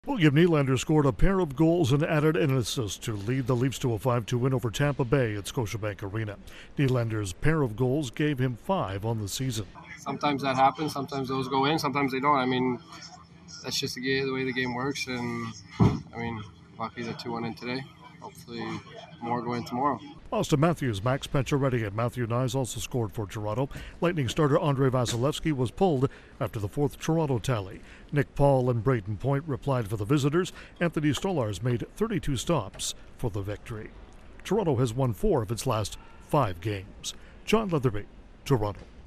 William Nylander scored a pair of goals and added an assist to lead the Leafs to a 5-2 win over Tampa Bay at Scotiabank Arena. Nylander's pair of goals gave him 5 on the season. Sometimes that happens. Sometimes those go in. Sometimes they don't. I mean, that's just the way the game works. And I mean, lucky that 2 went in today. Hopefully, more go in tomorrow. Austin Matthews, Max Pacioretty, and Matthew Knies also scored for Toronto. Lightning starter Andrei Vasilevsky was pulled after the 4th Toronto tally. Nick Paul and Brayden Point replied for the visitors. Anthony Stolarz made 32 stops for the victory. Toronto has won 4 of its last 5 games. John Leatherby, Toronto.